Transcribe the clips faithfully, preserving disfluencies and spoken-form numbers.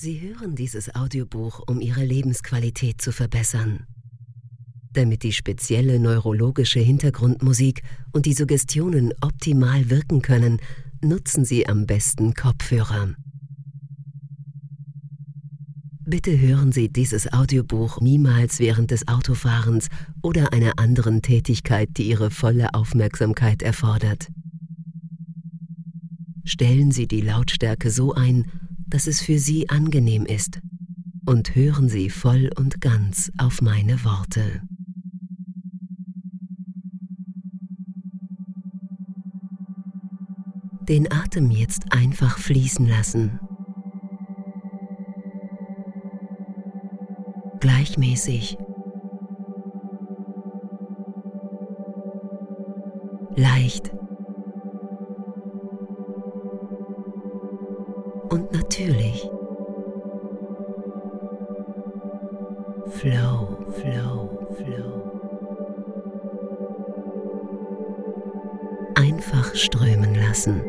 Sie hören dieses Audiobuch, um Ihre Lebensqualität zu verbessern. Damit die spezielle neurologische Hintergrundmusik und die Suggestionen optimal wirken können, nutzen Sie am besten Kopfhörer. Bitte hören Sie dieses Audiobuch niemals während des Autofahrens oder einer anderen Tätigkeit, die Ihre volle Aufmerksamkeit erfordert. Stellen Sie die Lautstärke so ein, dass es für Sie angenehm ist, und hören Sie voll und ganz auf meine Worte. Den Atem jetzt einfach fließen lassen. Gleichmäßig. Leicht. Und natürlich. Flow, flow, flow. Einfach strömen lassen.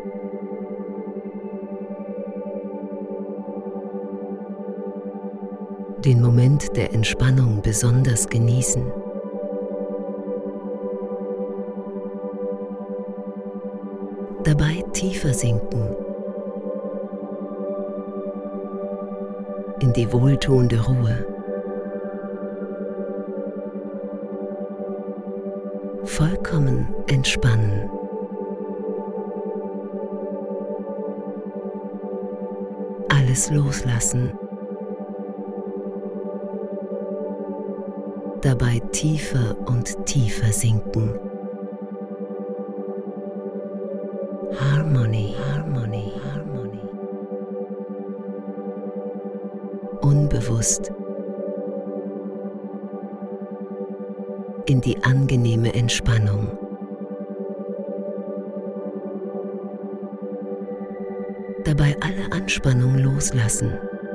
Den Moment der Entspannung besonders genießen. Dabei tiefer sinken in die wohltuende Ruhe. Vollkommen entspannen. Alles loslassen. Dabei tiefer und tiefer sinken. Harmony, Harmony, Harmony. Unbewusst in die angenehme Entspannung. Dabei alle Anspannung loslassen.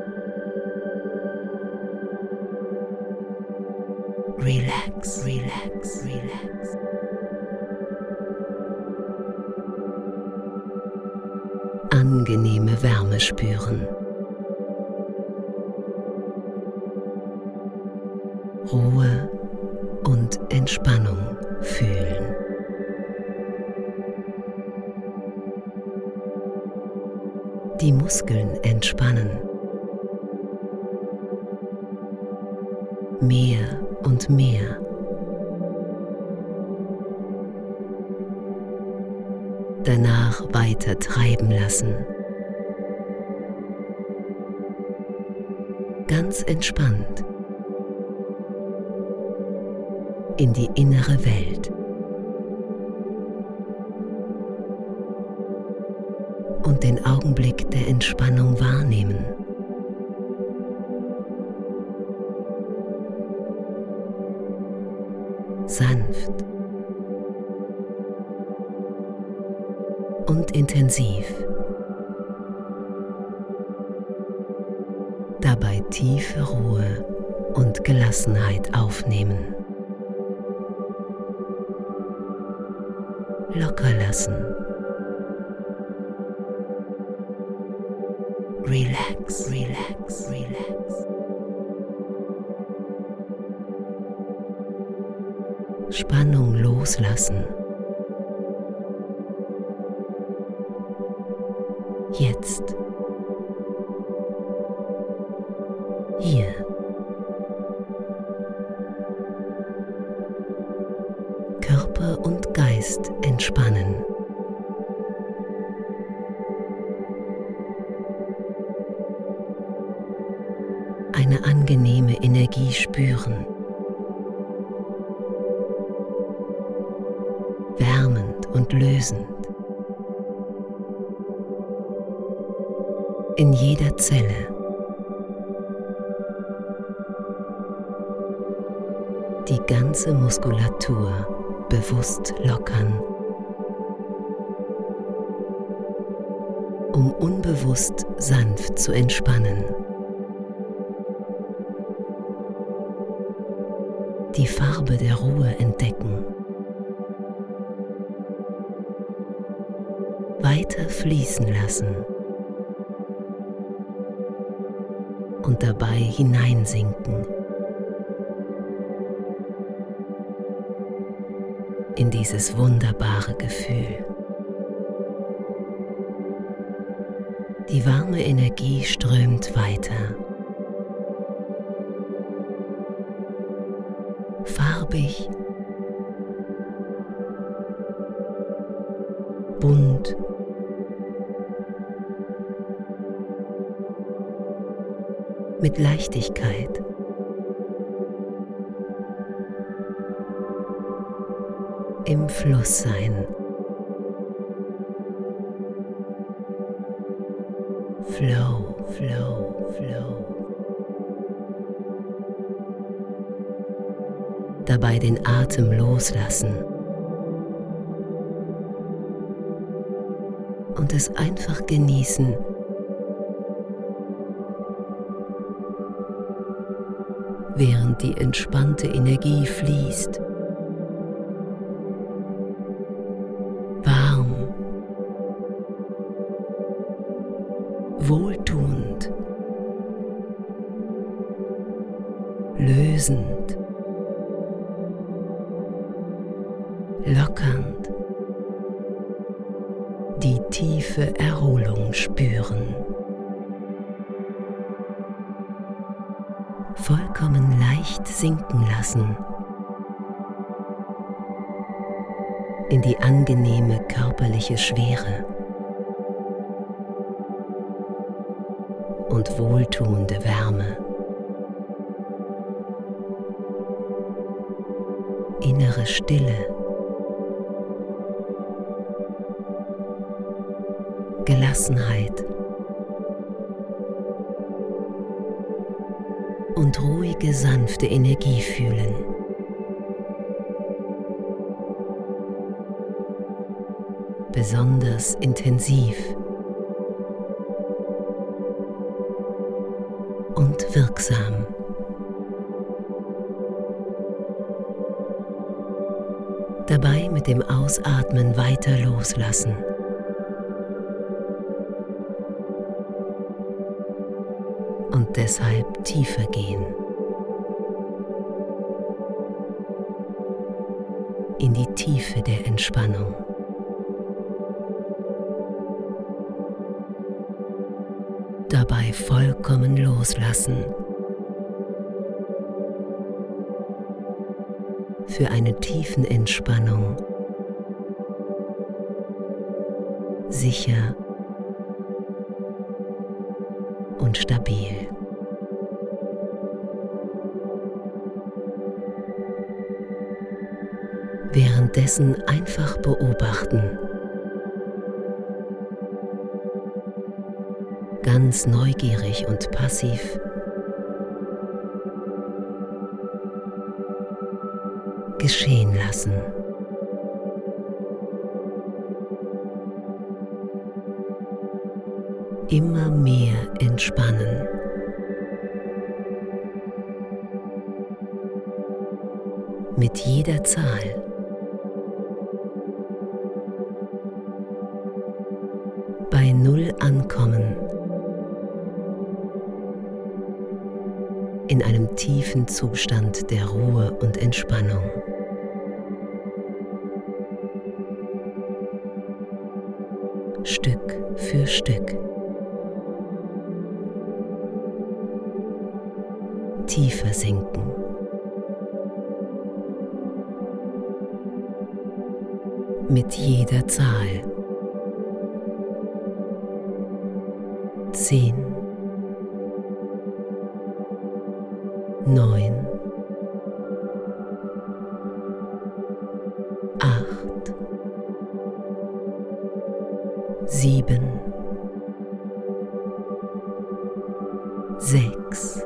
Relax, relax, relax. Angenehme Wärme spüren. Ruhe und Entspannung fühlen. Die Muskeln entspannen. Mehr und mehr. Danach weiter treiben lassen. Ganz entspannt. In die innere Welt. Und den Augenblick der Entspannung wahrnehmen. Sanft und intensiv. Dabei tiefe Ruhe und Gelassenheit aufnehmen. Locker lassen. Relax, relax, relax. Spannung loslassen. Jetzt. Hier. Körper und Geist entspannen. Eine angenehme Energie spüren. Wärmend und lösend. In jeder Zelle. Die ganze Muskulatur bewusst lockern, um unbewusst sanft zu entspannen. Die Farbe der Ruhe entdecken. Weiter fließen lassen. und dabei hineinsinken in dieses wunderbare Gefühl. Die warme Energie strömt weiter. Farbig, bunt, mit Leichtigkeit. Im Fluss sein. Flow, flow, flow. Dabei den Atem loslassen und es einfach genießen, während die entspannte Energie fließt. Warm, wohltuend, lösend, lockernd, die tiefe Erholung spüren. Vollkommen leicht sinken lassen in die angenehme körperliche Schwere und wohltuende Wärme. Innere Stille, Gelassenheit und ruhige, sanfte Energie fühlen. Besonders intensiv und wirksam. Dabei mit dem Ausatmen weiter loslassen. Und deshalb tiefer gehen. In die Tiefe der Entspannung. Dabei vollkommen loslassen. Für eine tiefen Entspannung. Sicher und stabil. Währenddessen einfach beobachten. Ganz neugierig und passiv. Geschehen lassen. Immer mehr entspannen. Mit jeder Zahl. Bei Null ankommen. In einem tiefen Zustand der Ruhe und Entspannung. Stück für Stück. Tiefer sinken. Mit jeder Zahl. Zehn. Neun. Acht. Sieben. Sechs.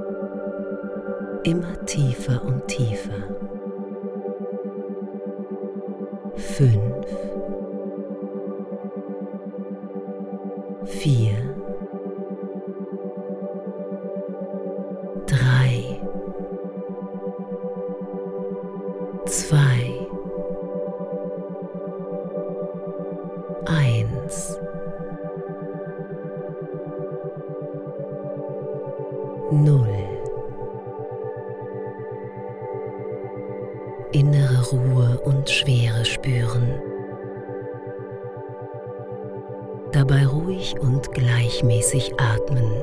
Immer tiefer und tiefer. Fünf. Vier. Drei. Zwei. Eins. Null. Innere Ruhe und Schwere spüren. Dabei ruhig und gleichmäßig atmen.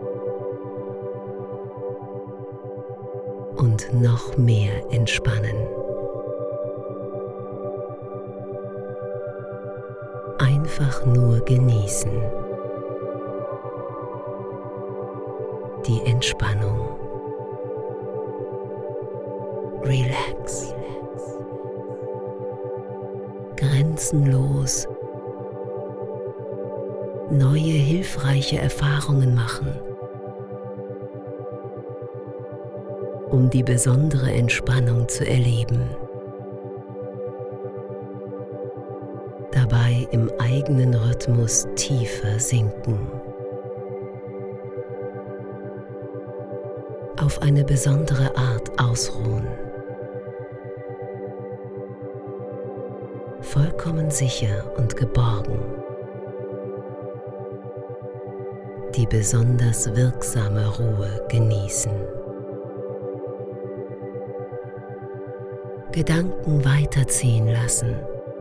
Und noch mehr entspannen. Einfach nur genießen. Die Entspannung. Relax. Grenzenlos. Neue hilfreiche Erfahrungen machen, um die besondere Entspannung zu erleben. Dabei im eigenen Rhythmus tiefer sinken. Auf eine besondere Art ausruhen. Vollkommen sicher und geborgen. Die besonders wirksame Ruhe genießen. Gedanken weiterziehen lassen.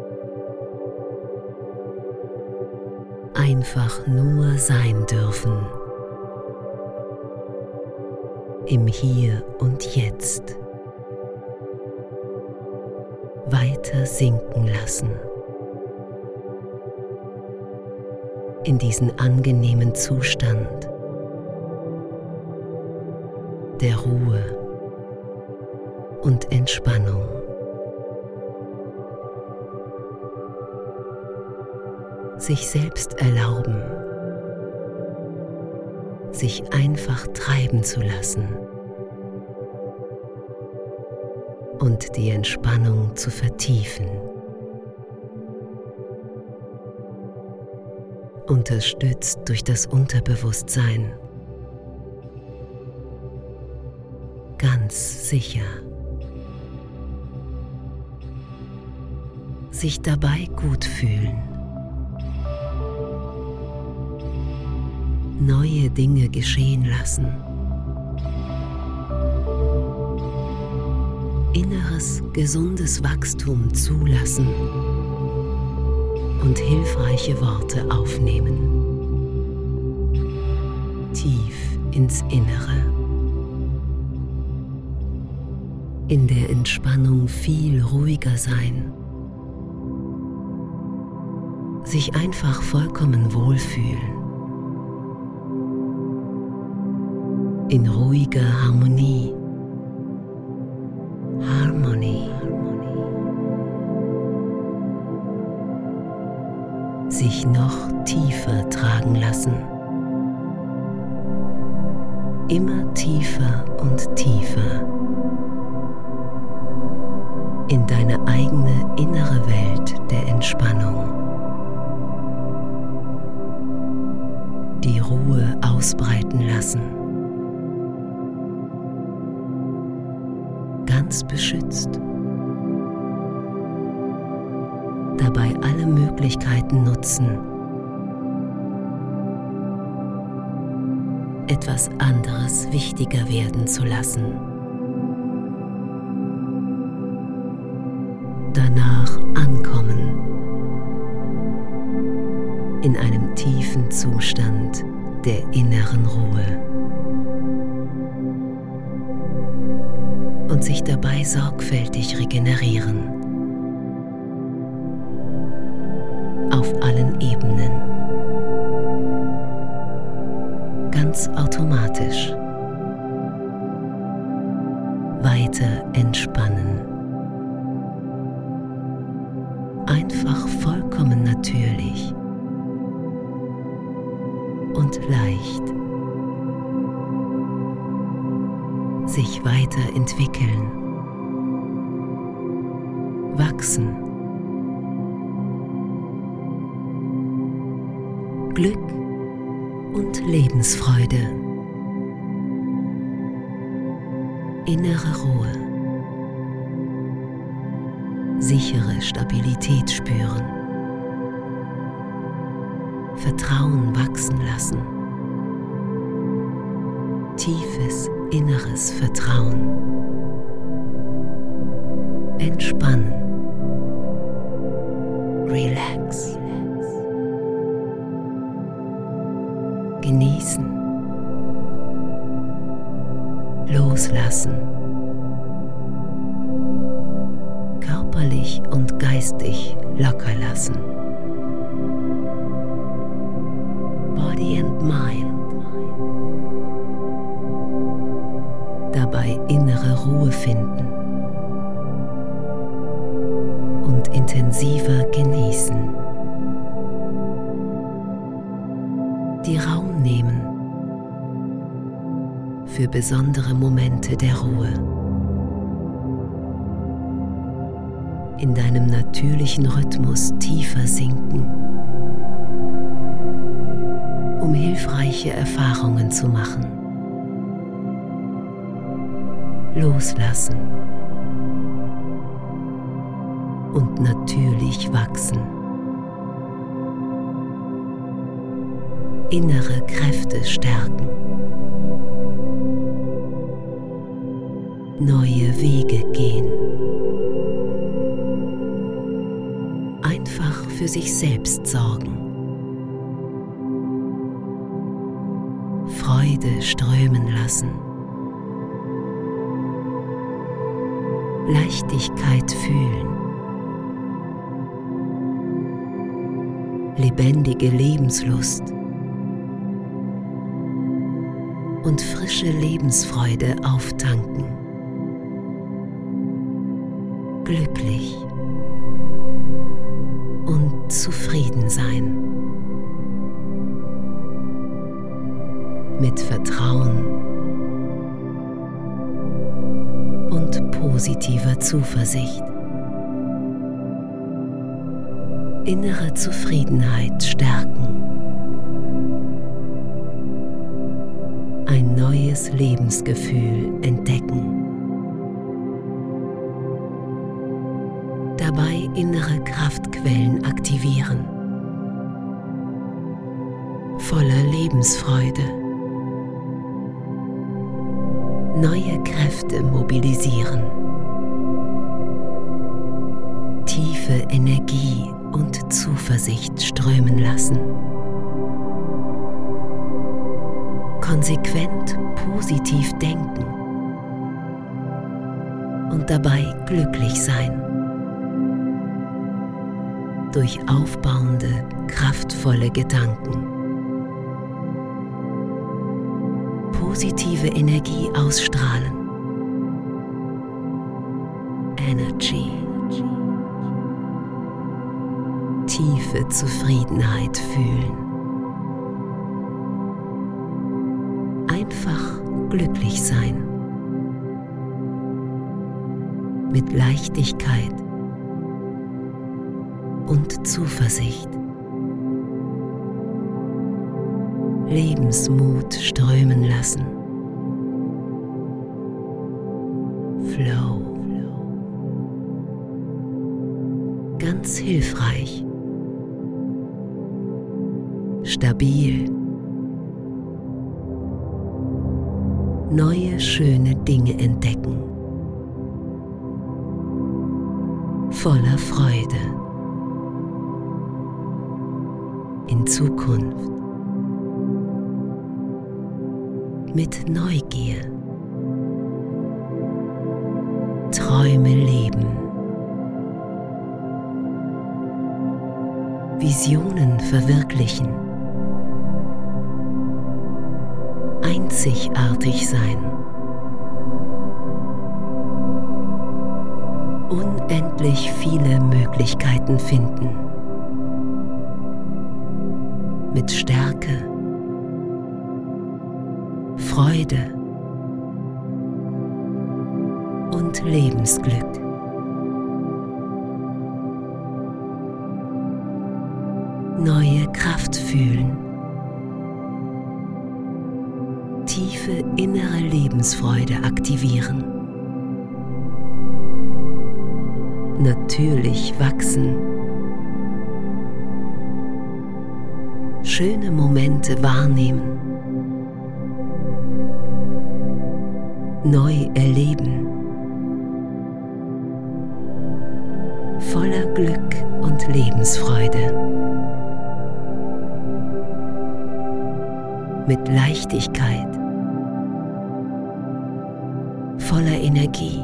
Einfach nur sein dürfen. Im Hier und Jetzt. Weiter sinken lassen. In diesen angenehmen Zustand der Ruhe und Entspannung. Sich selbst erlauben, sich einfach treiben zu lassen und die Entspannung zu vertiefen. Unterstützt durch das Unterbewusstsein. Ganz sicher. Sich dabei gut fühlen. Neue Dinge geschehen lassen. Inneres, gesundes Wachstum zulassen. Und hilfreiche Worte aufnehmen. Tief ins Innere. In der Entspannung viel ruhiger sein. Sich einfach vollkommen wohlfühlen. In ruhiger Harmonie. Harmony. Sich noch tiefer tragen lassen. Immer tiefer und tiefer. In deine eigene innere Welt der Entspannung. Die Ruhe ausbreiten lassen. Ganz beschützt. Dabei alle Möglichkeiten nutzen, etwas anderes wichtiger werden zu lassen. Danach ankommen, in einem tiefen Zustand der inneren Ruhe und sich dabei sorgfältig regenerieren. Auf allen Ebenen. Ganz automatisch. Weiter entspannen. Einfach vollkommen natürlich. Und leicht. Sich weiterentwickeln. Wachsen. Glück und Lebensfreude. Innere Ruhe. Sichere Stabilität spüren. Vertrauen wachsen lassen. tiefes inneres Vertrauen. Entspannen. Relax. Genießen. Loslassen. Körperlich und geistig locker lassen. Body and Mind. Dabei innere Ruhe finden und intensiver genießen. Die Raum nehmen für besondere Momente der Ruhe. In deinem natürlichen Rhythmus tiefer sinken, um hilfreiche Erfahrungen zu machen. Loslassen und natürlich wachsen. Innere Kräfte stärken. Neue Wege gehen. Einfach für sich selbst sorgen. Freude strömen lassen. Leichtigkeit fühlen. Lebendige Lebenslust und frische Lebensfreude auftanken. Glücklich und zufrieden sein. Mit Vertrauen und positiver Zuversicht. Innere Zufriedenheit stärken. Ein neues Lebensgefühl entdecken. Dabei innere Kraftquellen aktivieren. Voller Lebensfreude. Neue Kräfte mobilisieren. Tiefe Energie und Zuversicht strömen lassen. Konsequent positiv denken und dabei glücklich sein. Durch aufbauende, kraftvolle Gedanken. Positive Energie ausstrahlen. Energy. Tiefe Zufriedenheit fühlen. Einfach glücklich sein. Mit Leichtigkeit und Zuversicht. Lebensmut strömen lassen. Flow. Ganz hilfreich. Stabil. Neue schöne Dinge entdecken. Voller Freude. In Zukunft. Mit Neugier. Träume leben. Visionen verwirklichen. Einzigartig sein. Unendlich viele Möglichkeiten finden. Mit Stärke, Freude und Lebensglück. Neue Kraft fühlen. Tiefe innere Lebensfreude aktivieren. Natürlich wachsen. Schöne Momente wahrnehmen. neu erleben, voller Glück und Lebensfreude, mit Leichtigkeit, voller Energie,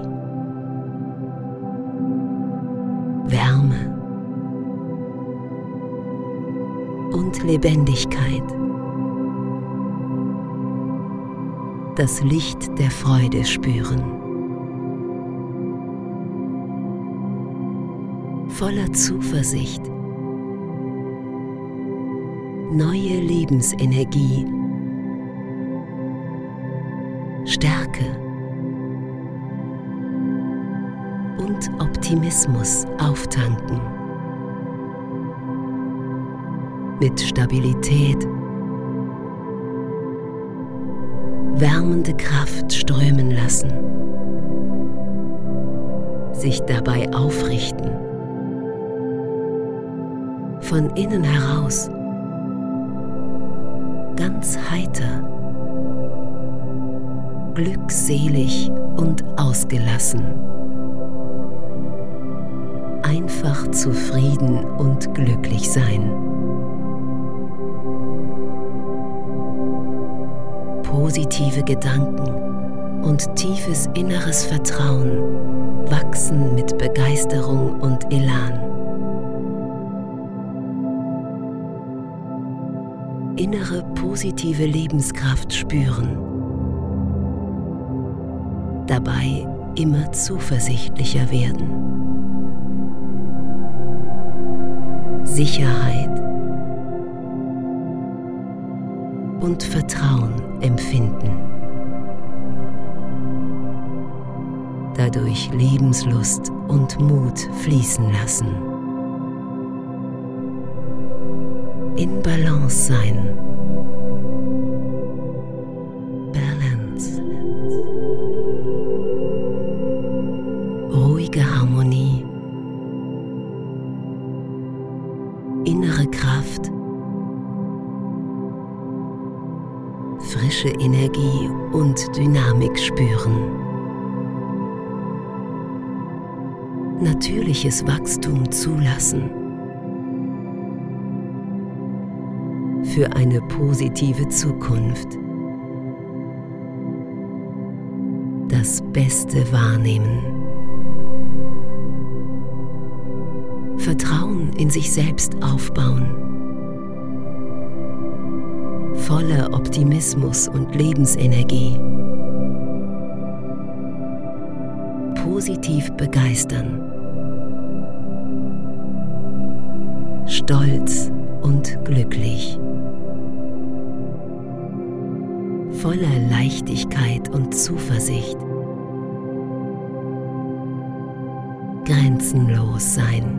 Wärme und Lebendigkeit. Das Licht der Freude spüren. Voller Zuversicht, neue Lebensenergie, Stärke und Optimismus auftanken. Mit Stabilität, wärmende Kraft strömen lassen, sich dabei aufrichten, von innen heraus, ganz heiter, glückselig und ausgelassen, einfach zufrieden und glücklich sein. Positive Gedanken und tiefes inneres Vertrauen wachsen mit Begeisterung und Elan. Innere positive Lebenskraft spüren. Dabei immer zuversichtlicher werden. Sicherheit und Vertrauen empfinden. Dadurch Lebenslust und Mut fließen lassen. In Balance sein. Balance. Ruhige Harmonie. Innere Kraft. Frische Energie und Dynamik spüren. Natürliches Wachstum zulassen. Für eine positive Zukunft. Das Beste wahrnehmen. Vertrauen in sich selbst aufbauen. Voller Optimismus und Lebensenergie. Positiv begeistern. Stolz und glücklich. Voller Leichtigkeit und Zuversicht. Grenzenlos sein.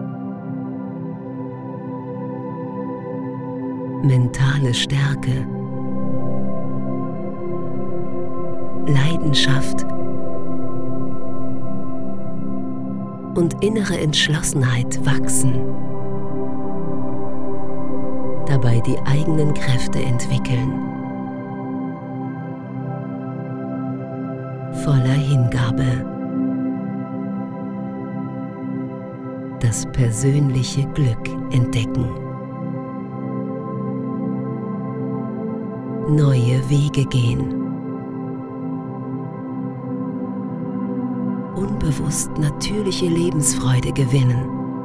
Mentale Stärke, Leidenschaft und innere Entschlossenheit wachsen. Dabei die eigenen Kräfte entwickeln. Voller Hingabe. Das persönliche Glück entdecken. Neue Wege gehen. Unbewusst natürliche Lebensfreude gewinnen.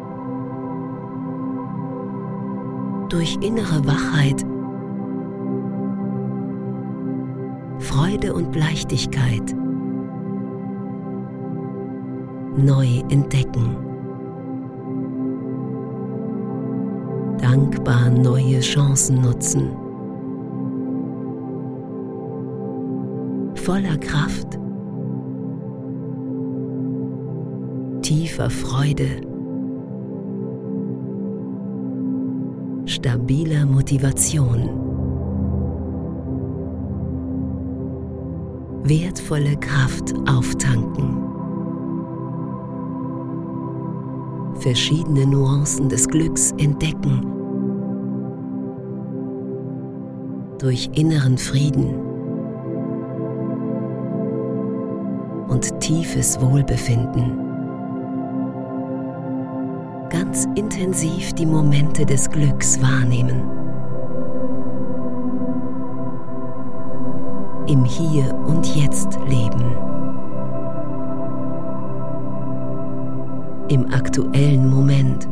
Durch innere Wachheit, Freude und Leichtigkeit neu entdecken. Dankbar neue Chancen nutzen. Voller Kraft, tiefer Freude, stabiler Motivation, wertvolle Kraft auftanken. Verschiedene Nuancen des Glücks entdecken. Durch inneren Frieden. und tiefes Wohlbefinden. Ganz intensiv die Momente des Glücks wahrnehmen. Im Hier und Jetzt leben. Im aktuellen Moment.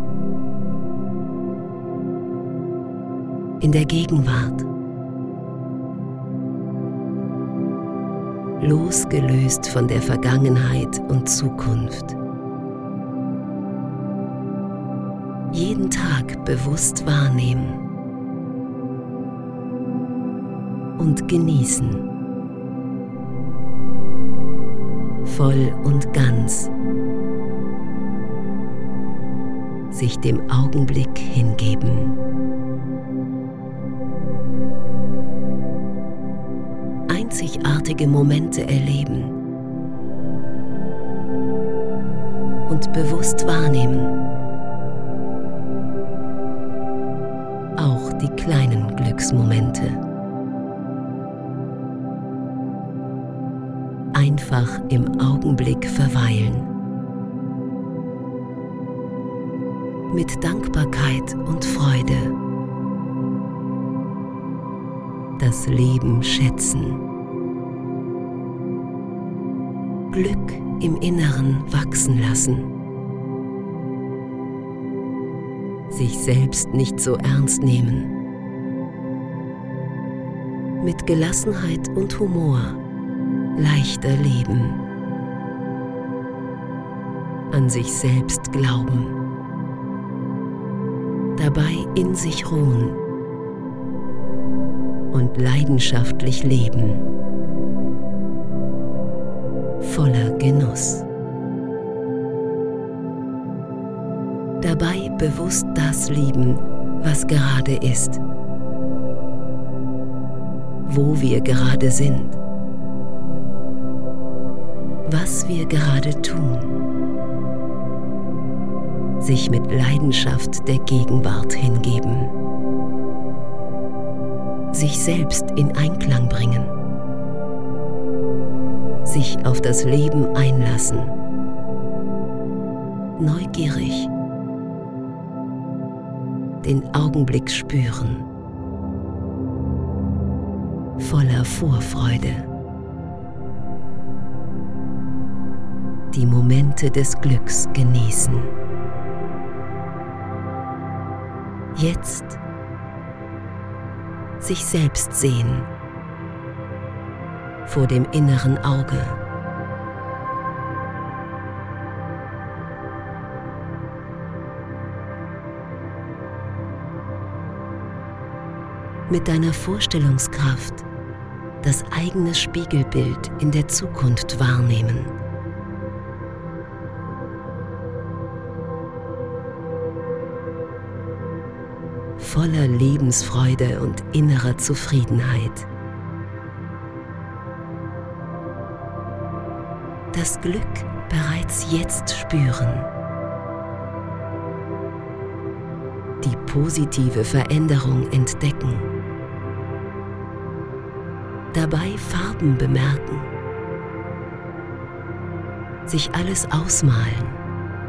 In der Gegenwart. Losgelöst von der Vergangenheit und Zukunft. Jeden Tag bewusst wahrnehmen und genießen. Voll und ganz sich dem Augenblick hingeben. Einzigartige Momente erleben und bewusst wahrnehmen. Auch die kleinen Glücksmomente. Einfach im Augenblick verweilen. Mit Dankbarkeit und Freude. Das Leben schätzen. Glück im Inneren wachsen lassen. Sich selbst nicht so ernst nehmen. Mit Gelassenheit und Humor leichter leben. An sich selbst glauben. Dabei in sich ruhen und leidenschaftlich leben. Voller Genuss. Dabei bewusst das lieben, was gerade ist, wo wir gerade sind, was wir gerade tun. Sich mit Leidenschaft der Gegenwart hingeben. Sich selbst in Einklang bringen. Sich auf das Leben einlassen. Neugierig. Den Augenblick spüren. Voller Vorfreude. Die Momente des Glücks genießen. Jetzt sich selbst sehen, vor dem inneren Auge. Mit deiner Vorstellungskraft das eigene Spiegelbild in der Zukunft wahrnehmen. Voller Lebensfreude und innerer Zufriedenheit. Das Glück bereits jetzt spüren. Die positive Veränderung entdecken. Dabei Farben bemerken. Sich alles ausmalen.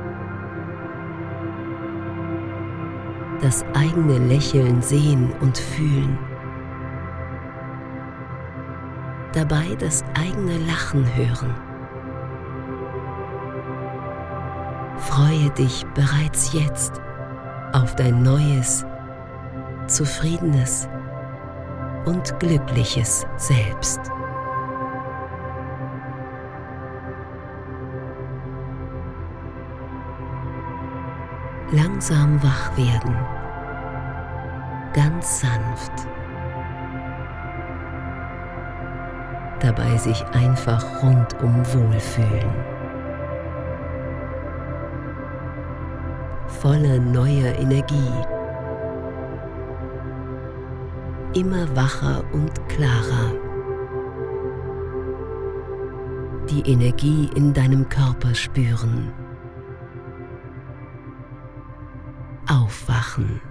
Das eigene Lächeln sehen und fühlen. Dabei das eigene Lachen hören. Freue dich bereits jetzt auf dein neues, zufriedenes und glückliches Selbst. Langsam wach werden, ganz sanft. Dabei sich einfach rundum wohlfühlen. Voller neuer Energie. Immer wacher und klarer. Die Energie in deinem Körper spüren. Aufwachen.